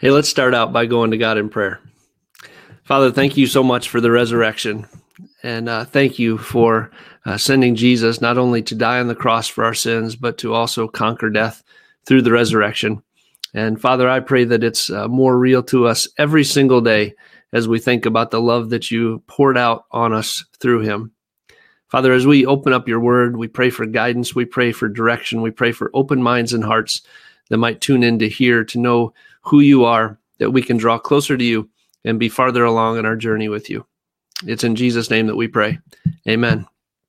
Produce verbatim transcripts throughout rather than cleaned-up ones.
Hey, let's start out by going to God in prayer. Father, thank you so much for the resurrection. And uh, thank you for uh, sending Jesus not only to die on the cross for our sins, but to also conquer death through the resurrection. And Father, I pray that it's uh, more real to us every single day as we think about the love that you poured out on us through him. Father, as we open up your word, we pray for guidance, we pray for direction, we pray for open minds and hearts that might tune in to hear, to know who you are, that we can draw closer to you and be farther along in our journey with you. It's in Jesus' name that we pray. Amen.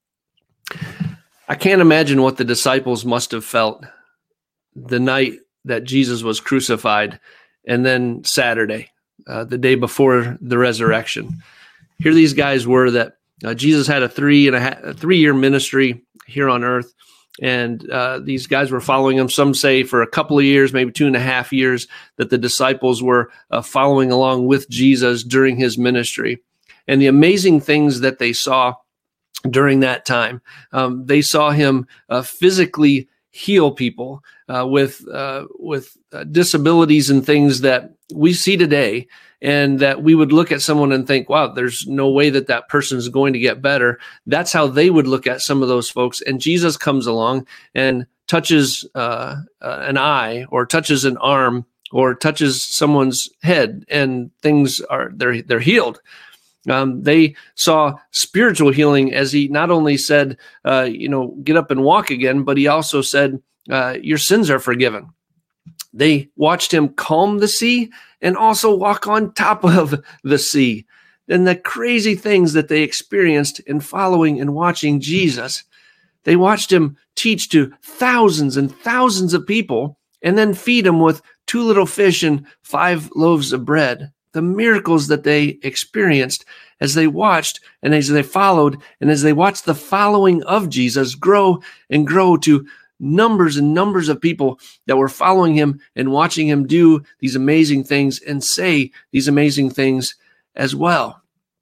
I can't imagine what the disciples must have felt the night that Jesus was crucified and then Saturday, uh, the day before the resurrection. Here these guys were that uh, Jesus had a three and a, half, a three-year ministry here on earth. And uh, these guys were following him, some say for a couple of years, maybe two and a half years, that the disciples were uh, following along with Jesus during his ministry. And the amazing things that they saw during that time, um, they saw him uh, physically heal people uh, with uh, with uh, disabilities and things that we see today, and that we would look at someone and think, wow, there's no way that that person is going to get better. That's how they would look at some of those folks. And Jesus comes along and touches uh, uh, an eye, or touches an arm, or touches someone's head, and things are, they're, they're healed. Um, they saw spiritual healing as he not only said, uh, you know, get up and walk again, but he also said, uh, your sins are forgiven. They watched him calm the sea and also walk on top of the sea. And the crazy things that they experienced in following and watching Jesus. They watched him teach to thousands and thousands of people and then feed them with two little fish and five loaves of bread. The miracles that they experienced as they watched and as they followed and as they watched the following of Jesus grow and grow to numbers and numbers of people that were following him and watching him do these amazing things and say these amazing things as well.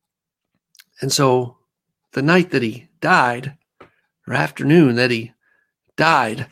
And so the night that he died, or afternoon that he died,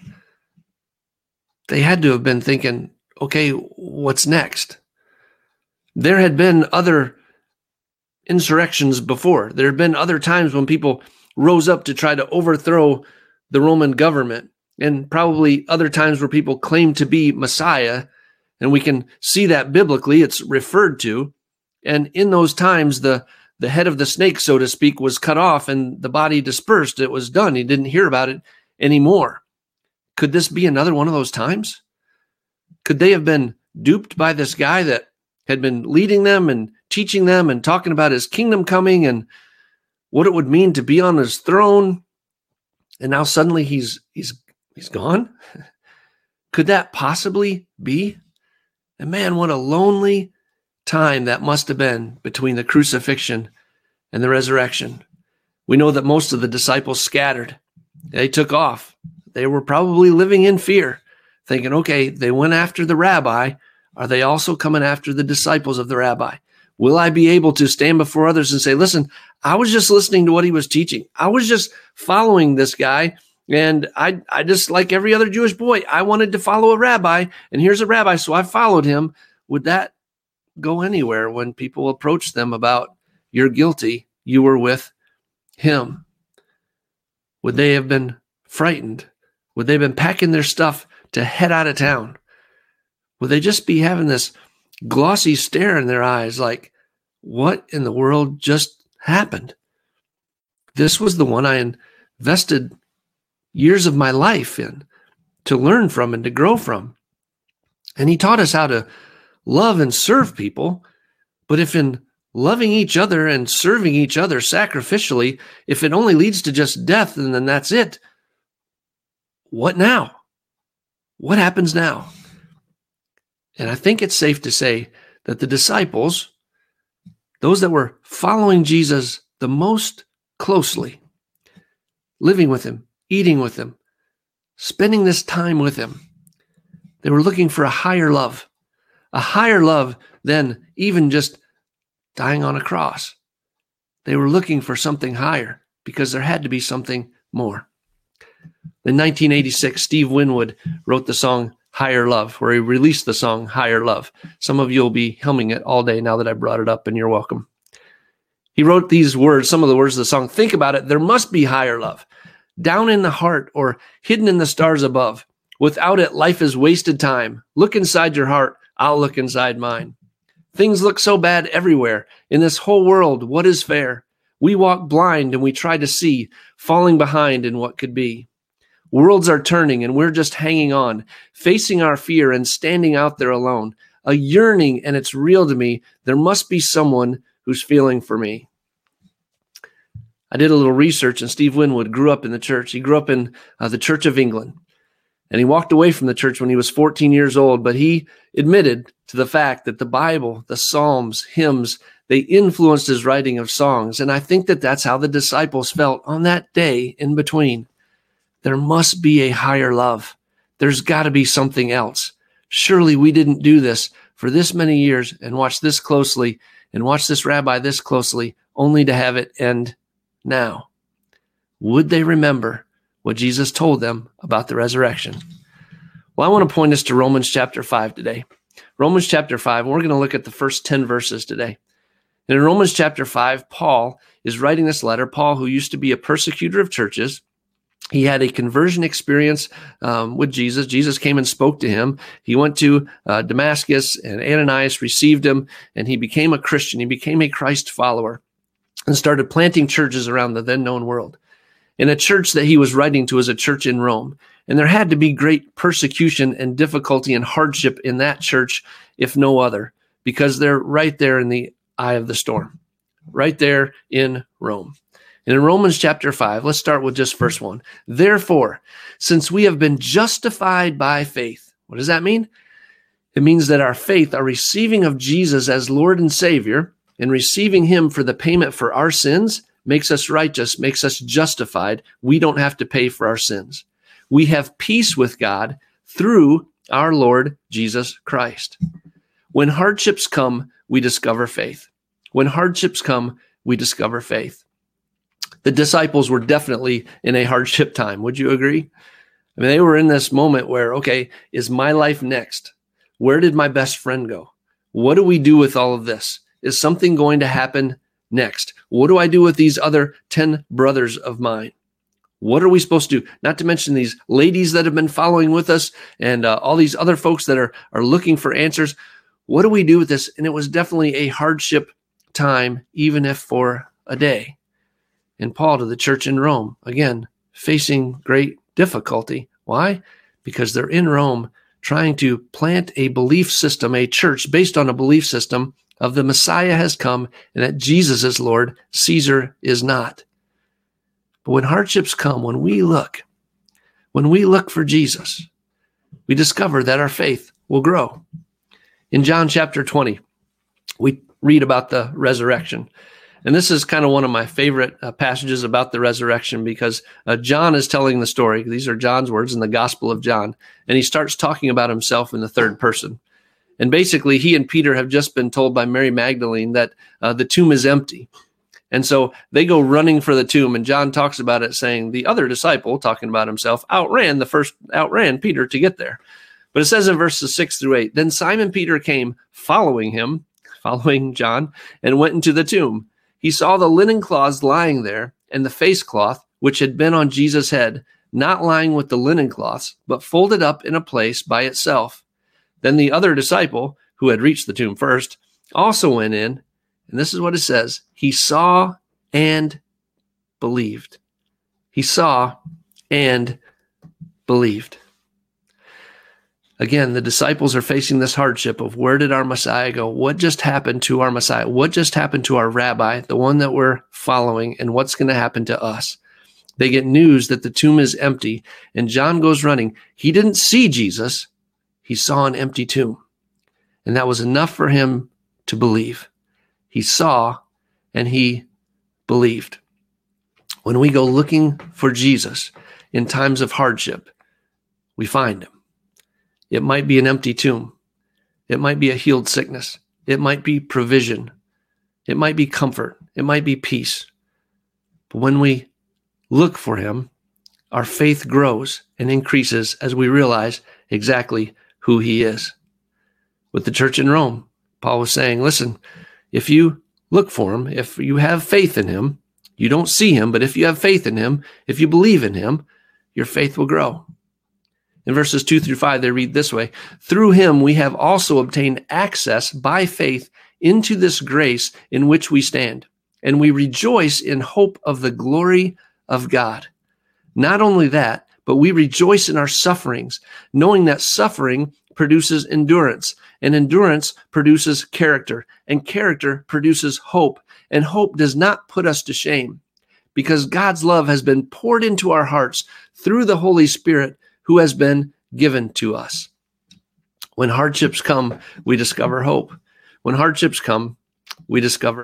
they had to have been thinking, okay, what's next? There had been other insurrections before. There had been other times when people rose up to try to overthrow the Roman government, and probably other times where people claimed to be Messiah. And we can see that biblically, it's referred to. And in those times, the, the head of the snake, so to speak, was cut off and the body dispersed. It was done. He didn't hear about it anymore. Could this be another one of those times? Could they have been duped by this guy that had been leading them and teaching them and talking about his kingdom coming and what it would mean to be on his throne? And now suddenly he's he's he's gone? Could that possibly be? And man, what a lonely time that must have been between the crucifixion and the resurrection. We know that most of the disciples scattered. They took off. They were probably living in fear, thinking, okay, they went after the rabbi. Are they also coming after the disciples of the rabbi? Will I be able to stand before others and say, listen, I was just listening to what he was teaching. I was just following this guy. And I, I just, like every other Jewish boy, I wanted to follow a rabbi. And here's a rabbi, so I followed him. Would that go anywhere when people approach them about, you're guilty, you were with him? Would they have been frightened? Would they have been packing their stuff to head out of town? Would they just be having this glossy stare in their eyes like, what in the world just happened? This was the one I invested years of my life in to learn from and to grow from. And he taught us how to love and serve people. But if in loving each other and serving each other sacrificially, if it only leads to just death, and then that's it, what now? What happens now? And I think it's safe to say that the disciples, those that were following Jesus the most closely, living with him, eating with him, spending this time with him, they were looking for a higher love, a higher love than even just dying on a cross. They were looking for something higher because there had to be something more. In nineteen eighty-six, Steve Winwood wrote the song, Higher Love, where he released the song Higher Love. Some of you will be humming it all day now that I brought it up, and you're welcome. He wrote these words, some of the words of the song. Think about it. There must be higher love, down in the heart or hidden in the stars above. Without it, life is wasted time. Look inside your heart. I'll look inside mine. Things look so bad everywhere. In this whole world, what is fair? We walk blind and we try to see, falling behind in what could be. Worlds are turning and we're just hanging on, facing our fear and standing out there alone. A yearning, and it's real to me. There must be someone who's feeling for me. I did a little research, and Steve Winwood grew up in the church. He grew up in uh, the Church of England, and he walked away from the church when he was fourteen years old, but he admitted to the fact that the Bible, the Psalms, hymns, they influenced his writing of songs. And I think that that's how the disciples felt on that day in between. There must be a higher love. There's got to be something else. Surely we didn't do this for this many years and watch this closely and watch this rabbi this closely only to have it end now. Would they remember what Jesus told them about the resurrection? Well, I want to point us to Romans chapter five today. Romans chapter five, we're going to look at the first ten verses today. And in Romans chapter five, Paul is writing this letter. Paul, who used to be a persecutor of churches, he had a conversion experience um, with Jesus. Jesus came and spoke to him. He went to uh, Damascus, and Ananias received him, and he became a Christian. He became a Christ follower and started planting churches around the then known world. And a church that he was writing to was a church in Rome. And there had to be great persecution and difficulty and hardship in that church, if no other, because they're right there in the eye of the storm, right there in Rome. And in Romans chapter five, let's start with just verse one. Therefore, since we have been justified by faith, what does that mean? It means that our faith, our receiving of Jesus as Lord and Savior, and receiving him for the payment for our sins, makes us righteous, makes us justified. We don't have to pay for our sins. We have peace with God through our Lord Jesus Christ. When hardships come, we discover faith. When hardships come, we discover faith. The disciples were definitely in a hardship time. Would you agree? I mean, they were in this moment where, okay, is my life next? Where did my best friend go? What do we do with all of this? Is something going to happen next? What do I do with these other ten brothers of mine? What are we supposed to do? Not to mention these ladies that have been following with us and uh, all these other folks that are, are looking for answers. What do we do with this? And it was definitely a hardship time, even if for a day. And Paul to the church in Rome, again, facing great difficulty. Why? Because they're in Rome trying to plant a belief system, a church based on a belief system of the Messiah has come and that Jesus is Lord, Caesar is not. But when hardships come, when we look, when we look for Jesus, we discover that our faith will grow. In John chapter twenty, we read about the resurrection. And this is kind of one of my favorite uh, passages about the resurrection because uh, John is telling the story. These are John's words in the Gospel of John. And he starts talking about himself in the third person. And basically, he and Peter have just been told by Mary Magdalene that uh, the tomb is empty. And so they go running for the tomb. And John talks about it saying the other disciple, talking about himself, outran the first, outran Peter to get there. But it says in verses six through eight, then Simon Peter came following him, following John, and went into the tomb. He saw the linen cloths lying there, and the face cloth, which had been on Jesus' head, not lying with the linen cloths, but folded up in a place by itself. Then the other disciple, who had reached the tomb first, also went in, and this is what it says. He saw and believed. He saw and believed. Again, the disciples are facing this hardship of where did our Messiah go? What just happened to our Messiah? What just happened to our rabbi, the one that we're following, and what's going to happen to us? They get news that the tomb is empty, and John goes running. He didn't see Jesus. He saw an empty tomb, and that was enough for him to believe. He saw, and he believed. When we go looking for Jesus in times of hardship, we find him. It might be an empty tomb. It might be a healed sickness. It might be provision. It might be comfort. It might be peace. But when we look for him, our faith grows and increases as we realize exactly who he is. With the church in Rome, Paul was saying, listen, if you look for him, if you have faith in him, you don't see him, but if you have faith in him, if you believe in him, your faith will grow. In verses two through five, they read this way: through him we have also obtained access by faith into this grace in which we stand, and we rejoice in hope of the glory of God. Not only that, but we rejoice in our sufferings, knowing that suffering produces endurance, and endurance produces character, and character produces hope, and hope does not put us to shame, because God's love has been poured into our hearts through the Holy Spirit who has been given to us. When hardships come, we discover hope. When hardships come, we discover.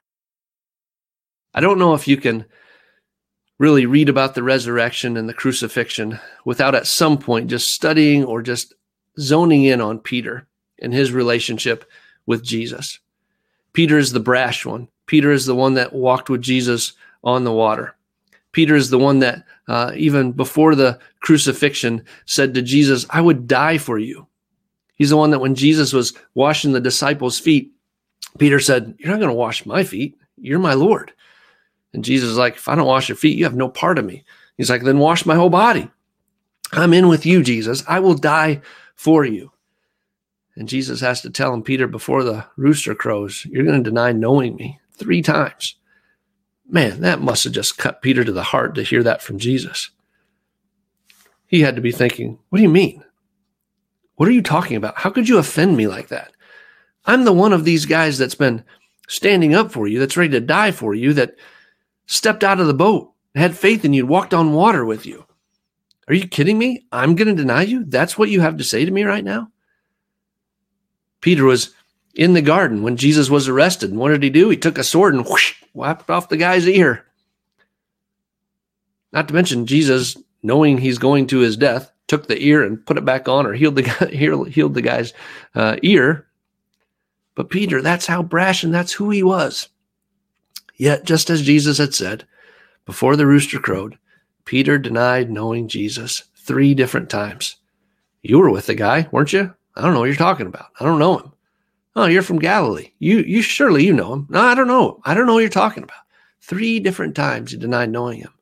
I don't know if you can really read about the resurrection and the crucifixion without at some point just studying or just zoning in on Peter and his relationship with Jesus. Peter is the brash one. Peter is the one that walked with Jesus on the water. Peter is the one that uh, even before the crucifixion said to Jesus, I would die for you. He's the one that when Jesus was washing the disciples' feet, Peter said, you're not going to wash my feet. You're my Lord. And Jesus is like, if I don't wash your feet, you have no part of me. He's like, then wash my whole body. I'm in with you, Jesus. I will die for you. And Jesus has to tell him, Peter, before the rooster crows, you're going to deny knowing me three times. Man, that must have just cut Peter to the heart to hear that from Jesus. He had to be thinking, what do you mean? What are you talking about? How could you offend me like that? I'm the one of these guys that's been standing up for you, that's ready to die for you, that stepped out of the boat, had faith in you, walked on water with you. Are you kidding me? I'm going to deny you? That's what you have to say to me right now? Peter was in the garden when Jesus was arrested. And what did he do? He took a sword and whoosh, whacked off the guy's ear. Not to mention Jesus, knowing he's going to his death, took the ear and put it back on or healed the guy, healed the guy's uh, ear. But Peter, that's how brash and that's who he was. Yet, just as Jesus had said, before the rooster crowed, Peter denied knowing Jesus three different times. You were with the guy, weren't you? I don't know what you're talking about. I don't know him. Oh, you're from Galilee. You, you surely you know him. No, I don't know him. I don't know what you're talking about. Three different times he denied knowing him.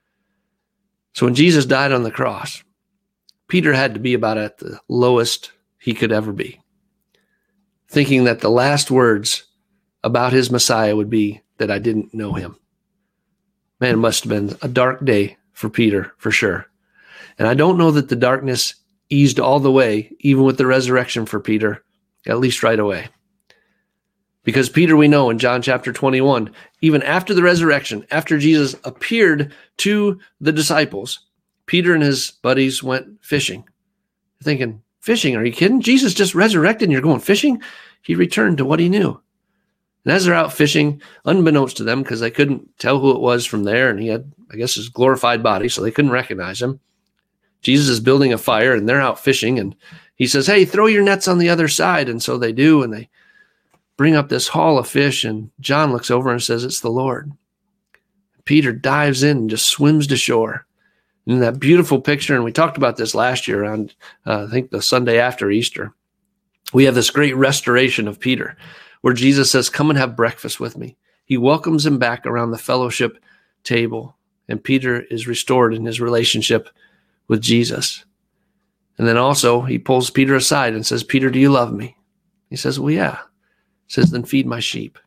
So when Jesus died on the cross, Peter had to be about at the lowest he could ever be, thinking that the last words about his Messiah would be that I didn't know him. Man, it must have been a dark day for Peter, for sure. And I don't know that the darkness eased all the way, even with the resurrection for Peter, at least right away. Because Peter, we know in John chapter twenty-one, even after the resurrection, after Jesus appeared to the disciples, Peter and his buddies went fishing. Thinking, fishing? Are you kidding? Jesus just resurrected and you're going fishing? He returned to what he knew. And as they're out fishing, unbeknownst to them, because they couldn't tell who it was from there, and he had, I guess, his glorified body, so they couldn't recognize him. Jesus is building a fire, and they're out fishing, and he says, hey, throw your nets on the other side. And so they do, and they bring up this haul of fish, and John looks over and says, it's the Lord. Peter dives in and just swims to shore. And in that beautiful picture, and we talked about this last year on, uh, I think, the Sunday after Easter, we have this great restoration of Peter, where Jesus says, come and have breakfast with me. He welcomes him back around the fellowship table, and Peter is restored in his relationship with Jesus. And then also he pulls Peter aside and says, Peter, do you love me? He says, well, yeah. He says, then feed my sheep.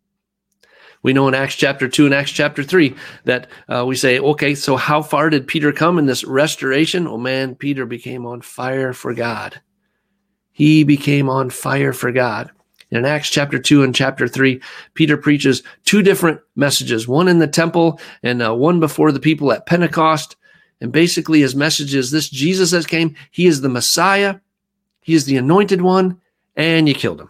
We know in Acts chapter two and Acts chapter three that uh, we say, okay, so how far did Peter come in this restoration? Oh man, Peter became on fire for God. He became on fire for God. In Acts chapter two and chapter three, Peter preaches two different messages, one in the temple and uh, one before the people at Pentecost. And basically his message is this: Jesus has came, he is the Messiah, he is the anointed one, and you killed him.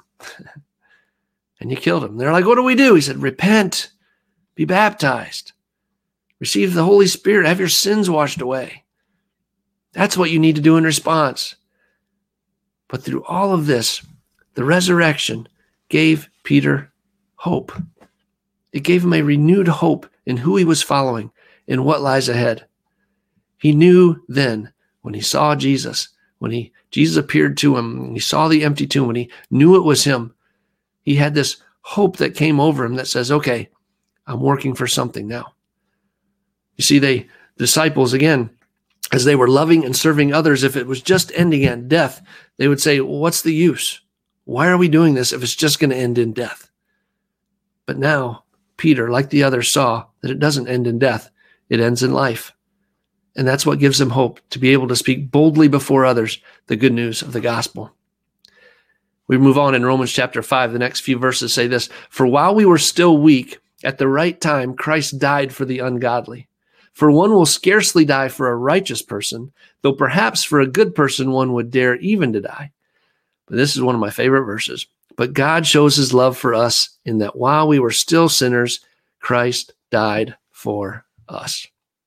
And you killed him. They're like, what do we do? He said, repent, be baptized, receive the Holy Spirit, have your sins washed away. That's what you need to do in response. But through all of this, the resurrection gave Peter hope. It gave him a renewed hope in who he was following and what lies ahead. He knew then, when he saw Jesus, when he Jesus appeared to him, he saw the empty tomb, and he knew it was him, he had this hope that came over him that says, okay, I'm working for something now. You see, they disciples, again, as they were loving and serving others, if it was just ending in death, they would say, well, what's the use? Why are we doing this if it's just going to end in death? But now Peter, like the others, saw that it doesn't end in death. It ends in life. And that's what gives them hope, to be able to speak boldly before others the good news of the gospel. We move on in Romans chapter five. The next few verses say this: for while we were still weak, at the right time, Christ died for the ungodly. For one will scarcely die for a righteous person, though perhaps for a good person one would dare even to die. But this is one of my favorite verses. But God shows his love for us in that while we were still sinners, Christ died for us.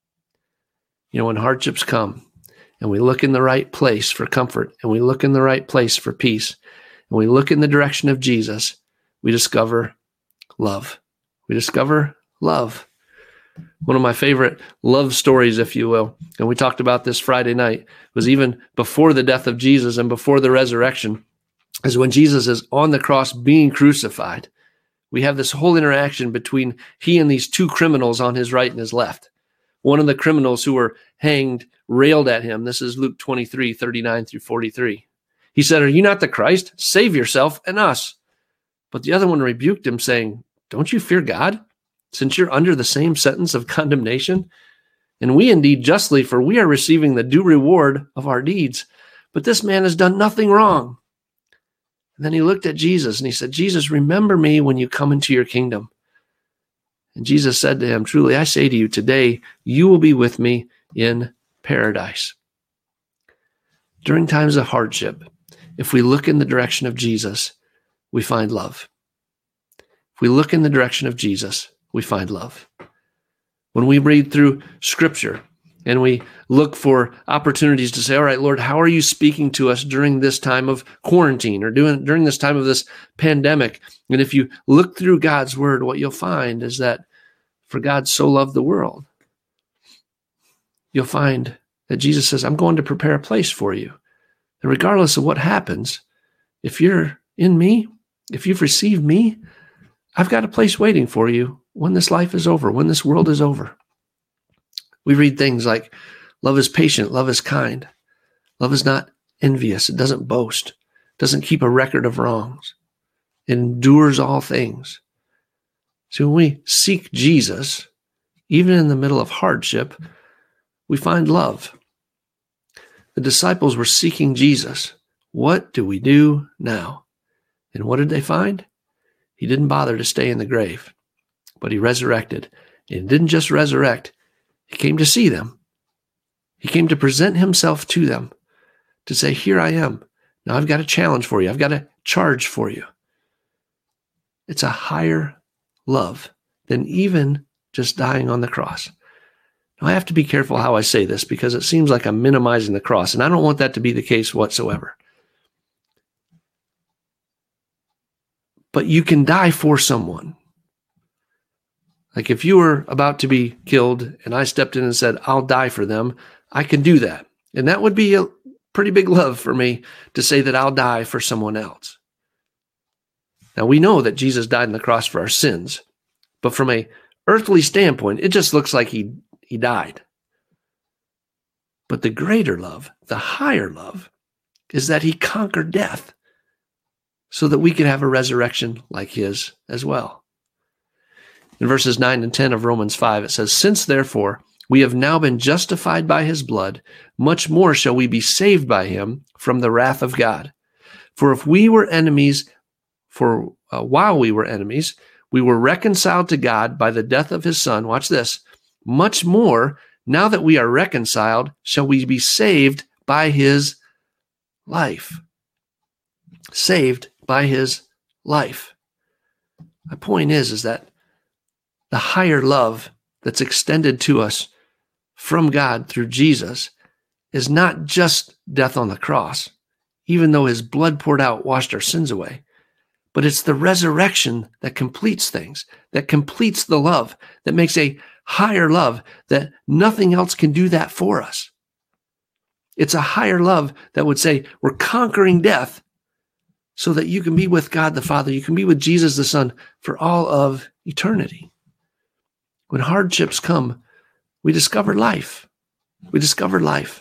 You know, when hardships come and we look in the right place for comfort, and we look in the right place for peace, and we look in the direction of Jesus, we discover love. We discover love. One of my favorite love stories, if you will, and we talked about this Friday night, was even before the death of Jesus and before the resurrection, is when Jesus is on the cross being crucified. We have this whole interaction between he and these two criminals on his right and his left. One of the criminals who were hanged railed at him. This is Luke twenty-three, thirty-nine through forty-three. He said, "Are you not the Christ? Save yourself and us." But the other one rebuked him, saying, "Don't you fear God, since you're under the same sentence of condemnation? And we indeed justly, for we are receiving the due reward of our deeds. But this man has done nothing wrong." And then he looked at Jesus and he said, "Jesus, remember me when you come into your kingdom." And Jesus said to him, "Truly, I say to you, today you will be with me in paradise." During times of hardship, if we look in the direction of Jesus, we find love. If we look in the direction of Jesus, we find love. When we read through Scripture and we look for opportunities to say, all right, Lord, how are you speaking to us during this time of quarantine or doing, during this time of this pandemic? And if you look through God's word, what you'll find is that for God so loved the world, you'll find that Jesus says, I'm going to prepare a place for you. And regardless of what happens, if you're in me, if you've received me, I've got a place waiting for you when this life is over, when this world is over. We read things like, love is patient, love is kind. Love is not envious. It doesn't boast. It doesn't keep a record of wrongs. It endures all things. So when we seek Jesus, even in the middle of hardship, we find love. The disciples were seeking Jesus. What do we do now? And what did they find? He didn't bother to stay in the grave, but he resurrected. And he didn't just resurrect. He came to see them. He came to present himself to them, to say, here I am. Now I've got a challenge for you. I've got a charge for you. It's a higher love than even just dying on the cross. Now I have to be careful how I say this because it seems like I'm minimizing the cross, and I don't want that to be the case whatsoever. But you can die for someone. Like if you were about to be killed and I stepped in and said, I'll die for them, I can do that. And that would be a pretty big love for me to say that I'll die for someone else. Now we know that Jesus died on the cross for our sins, but from a earthly standpoint, it just looks like he, he died. But the greater love, the higher love, is that he conquered death so that we could have a resurrection like his as well. In verses nine and ten of Romans five, it says, since therefore we have now been justified by his blood, much more shall we be saved by him from the wrath of God. For if we were enemies, for uh, while we were enemies, we were reconciled to God by the death of his son. Watch this. Much more, now that we are reconciled, shall we be saved by his life. Saved by his life. My point is, is that the higher love that's extended to us from God through Jesus is not just death on the cross, even though his blood poured out washed our sins away, but it's the resurrection that completes things, that completes the love, that makes a higher love, that nothing else can do that for us. It's a higher love that would say, we're conquering death so that you can be with God the Father. You can be with Jesus the Son for all of eternity. When hardships come, we discover life. We discover life.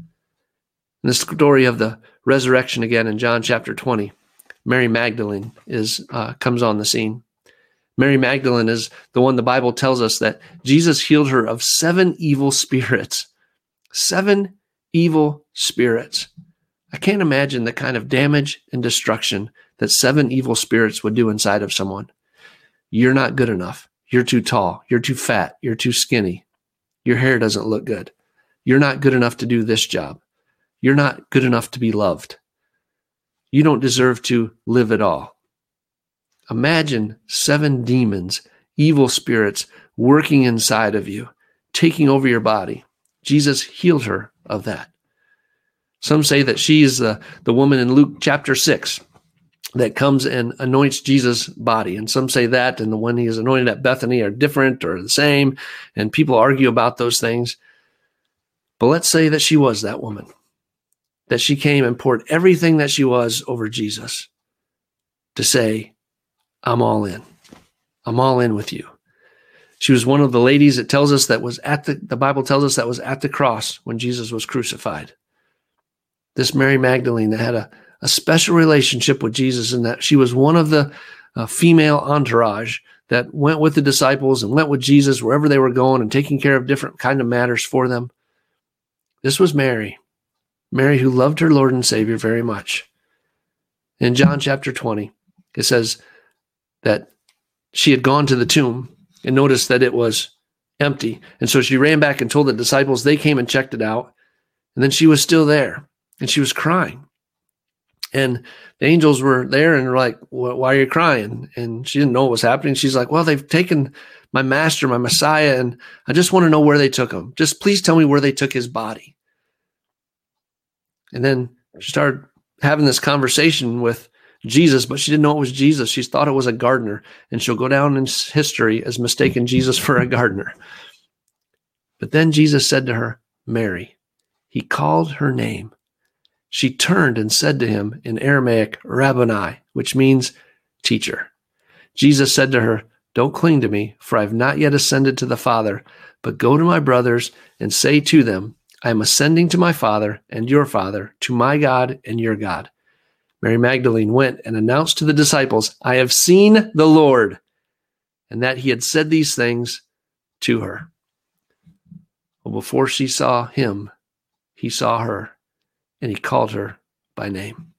In the story of the resurrection again in John chapter twenty, Mary Magdalene is uh, comes on the scene. Mary Magdalene is the one the Bible tells us that Jesus healed her of seven evil spirits. Seven evil spirits. I can't imagine the kind of damage and destruction that seven evil spirits would do inside of someone. You're not good enough. You're too tall. You're too fat. You're too skinny. Your hair doesn't look good. You're not good enough to do this job. You're not good enough to be loved. You don't deserve to live at all. Imagine seven demons, evil spirits working inside of you, taking over your body. Jesus healed her of that. Some say that she is the, the woman in Luke chapter six that comes and anoints Jesus' body. And some say that and the one he is anointed at Bethany are different or the same. And people argue about those things. But let's say that she was that woman, that she came and poured everything that she was over Jesus to say, I'm all in. I'm all in with you. She was one of the ladies it tells us that was at the, the Bible tells us that was at the cross when Jesus was crucified. This Mary Magdalene that had a, a special relationship with Jesus, and that she was one of the uh, female entourage that went with the disciples and went with Jesus wherever they were going and taking care of different kind of matters for them. This was Mary. Mary who loved her Lord and Savior very much. In John chapter twenty, it says that she had gone to the tomb and noticed that it was empty. And so she ran back and told the disciples. They came and checked it out. And then she was still there and she was crying. And the angels were there and were like, why are you crying? And she didn't know what was happening. She's like, well, they've taken my master, my Messiah, and I just want to know where they took him. Just please tell me where they took his body. And then she started having this conversation with Jesus, but she didn't know it was Jesus. She thought it was a gardener, and she'll go down in history as mistaking Jesus for a gardener. But then Jesus said to her, Mary. He called her name. She turned and said to him in Aramaic, Rabboni, which means teacher. Jesus said to her, don't cling to me, for I have not yet ascended to the Father, but go to my brothers and say to them, I am ascending to my Father and your Father, to my God and your God. Mary Magdalene went and announced to the disciples, I have seen the Lord, and that he had said these things to her. Well, before she saw him, he saw her, and he called her by name.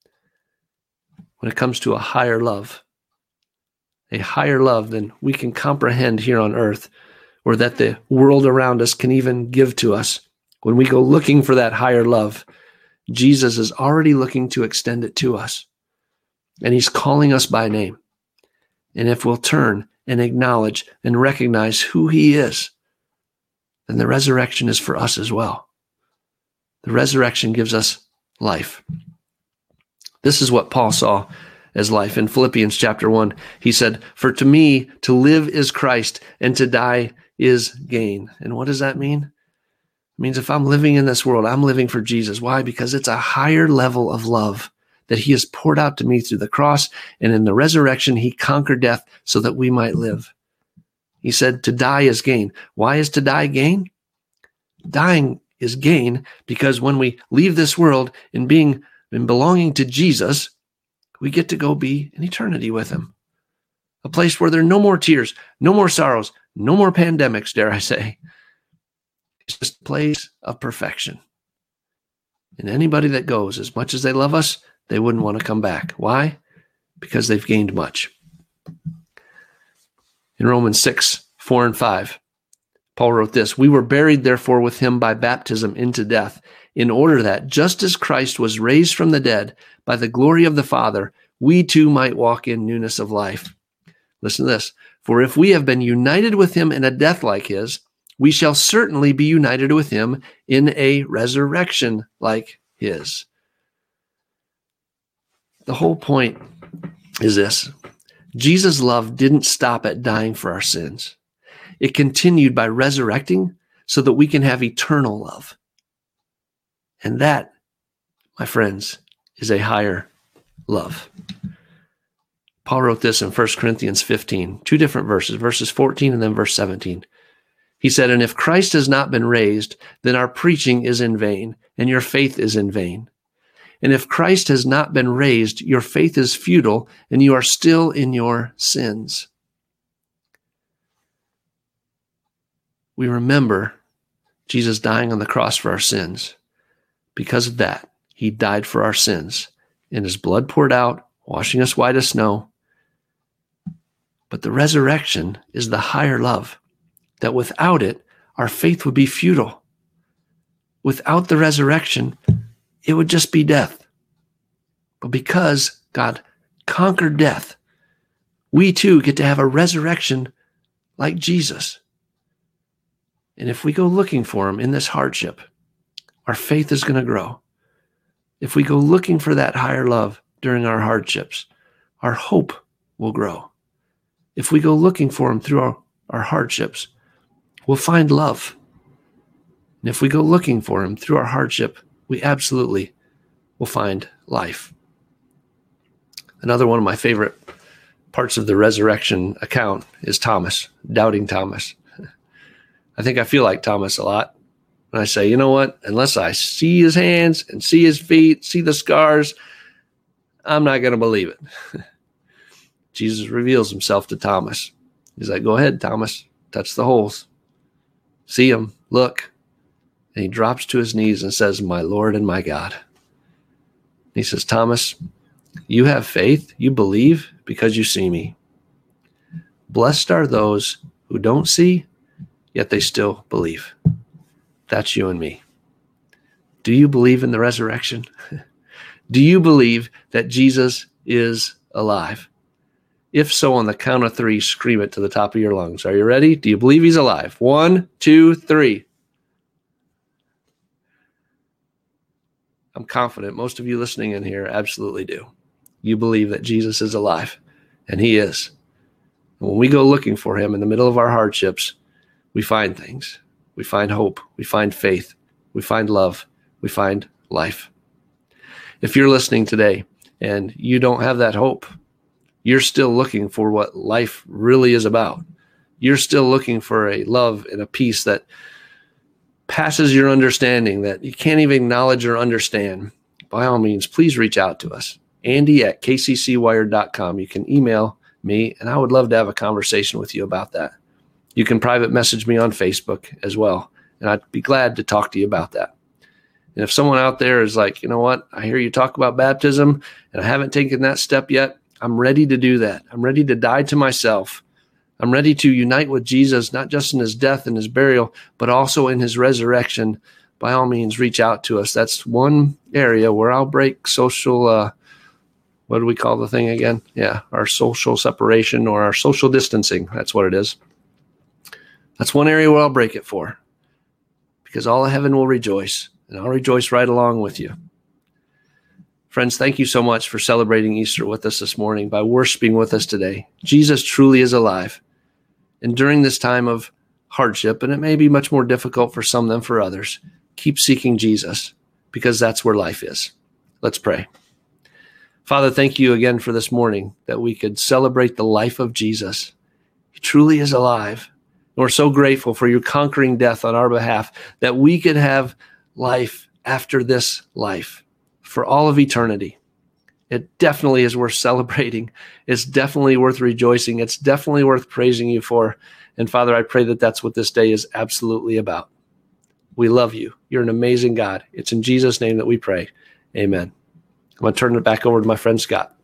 When it comes to a higher love, a higher love than we can comprehend here on earth, or that the world around us can even give to us, when we go looking for that higher love, Jesus is already looking to extend it to us. And he's calling us by name. And if we'll turn and acknowledge and recognize who he is, then the resurrection is for us as well. The resurrection gives us life. This is what Paul saw as life. In Philippians chapter one, he said, for to me, to live is Christ, and to die is gain. And what does that mean? It means if I'm living in this world, I'm living for Jesus. Why? Because it's a higher level of love that he has poured out to me through the cross. And in the resurrection, he conquered death so that we might live. He said to die is gain. Why is to die gain? Dying is gain because when we leave this world and being and belonging to Jesus, we get to go be in eternity with him. A place where there are no more tears, no more sorrows, no more pandemics, dare I say. It's just a place of perfection. And anybody that goes, as much as they love us, they wouldn't want to come back. Why? Because they've gained much. In Romans six, four and five, Paul wrote this, we were buried therefore with him by baptism into death, in order that just as Christ was raised from the dead by the glory of the Father, we too might walk in newness of life. Listen to this. For if we have been united with him in a death like his, we shall certainly be united with him in a resurrection like his. The whole point is this. Jesus' love didn't stop at dying for our sins. It continued by resurrecting so that we can have eternal love. And that, my friends, is a higher love. Paul wrote this in First Corinthians fifteen, two different verses, verses fourteen and then verse seventeen. He said, and if Christ has not been raised, then our preaching is in vain, and your faith is in vain. And if Christ has not been raised, your faith is futile, and you are still in your sins. We remember Jesus dying on the cross for our sins. Because of that, he died for our sins, and his blood poured out, washing us white as snow. But the resurrection is the higher love, that without it, our faith would be futile. Without the resurrection, it would just be death. But because God conquered death, we too get to have a resurrection like Jesus. And if we go looking for him in this hardship, our faith is going to grow. If we go looking for that higher love during our hardships, our hope will grow. If we go looking for him through our, our hardships, we'll find love. And if we go looking for him through our hardship, we absolutely will find life. Another one of my favorite parts of the resurrection account is Thomas, doubting Thomas. I think I feel like Thomas a lot when I say, you know what, unless I see his hands and see his feet, see the scars, I'm not going to believe it. Jesus reveals himself to Thomas. He's like, go ahead, Thomas, touch the holes. See him, look. And he drops to his knees and says, my Lord and my God. He says, Thomas, you have faith, you believe because you see me. Blessed are those who don't see, yet they still believe. That's you and me. Do you believe in the resurrection? Do you believe that Jesus is alive? If so, on the count of three, scream it to the top of your lungs. Are you ready? Do you believe he's alive? One, two, three. I'm confident most of you listening in here absolutely do. You believe that Jesus is alive, and he is. And when we go looking for him in the middle of our hardships, we find things. We find hope. We find faith. We find love. We find life. If you're listening today and you don't have that hope, you're still looking for what life really is about. You're still looking for a love and a peace that passes your understanding, that you can't even acknowledge or understand. By all means, please reach out to us. Andy at k c c wired dot com. You can email me, and I would love to have a conversation with you about that. You can private message me on Facebook as well, and I'd be glad to talk to you about that. And if someone out there is like, you know what, I hear you talk about baptism, and I haven't taken that step yet, I'm ready to do that. I'm ready to die to myself. I'm ready to unite with Jesus, not just in his death and his burial, but also in his resurrection. By all means, reach out to us. That's one area where I'll break social, uh, what do we call the thing again? Yeah, our social separation or our social distancing. That's what it is. That's one area where I'll break it for, because all of heaven will rejoice, and I'll rejoice right along with you. Friends, thank you so much for celebrating Easter with us this morning, by worshiping with us today. Jesus truly is alive. And during this time of hardship, and it may be much more difficult for some than for others, keep seeking Jesus, because that's where life is. Let's pray. Father, thank you again for this morning that we could celebrate the life of Jesus. He truly is alive. And we're so grateful for you conquering death on our behalf, that we could have life after this life for all of eternity. It definitely is worth celebrating. It's definitely worth rejoicing. It's definitely worth praising you for. And Father, I pray that that's what this day is absolutely about. We love you. You're an amazing God. It's in Jesus' name that we pray. Amen. I'm going to turn it back over to my friend Scott.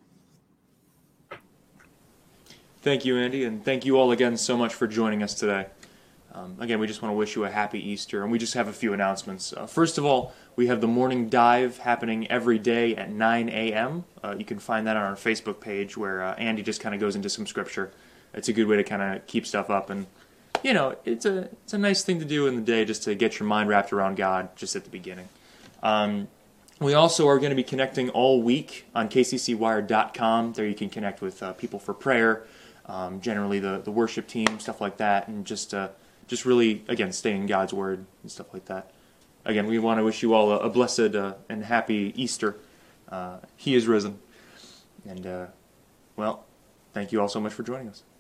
Thank you, Andy, and thank you all again so much for joining us today. Um, again, we just want to wish you a happy Easter, and we just have a few announcements. Uh, first of all, we have the morning dive happening every day at nine a.m. Uh, you can find that on our Facebook page, where uh, Andy just kind of goes into some scripture. It's a good way to kind of keep stuff up, and you know, it's a it's a nice thing to do in the day, just to get your mind wrapped around God just at the beginning. Um, we also are going to be connecting all week on k c c wired dot com. There you can connect with uh, people for prayer, um, generally the the worship team, stuff like that, and just uh, just really, again, stay in God's Word and stuff like that. again, we want to wish you all a, a blessed uh, and happy Easter. Uh, he is risen. And, uh, well, thank you all so much for joining us.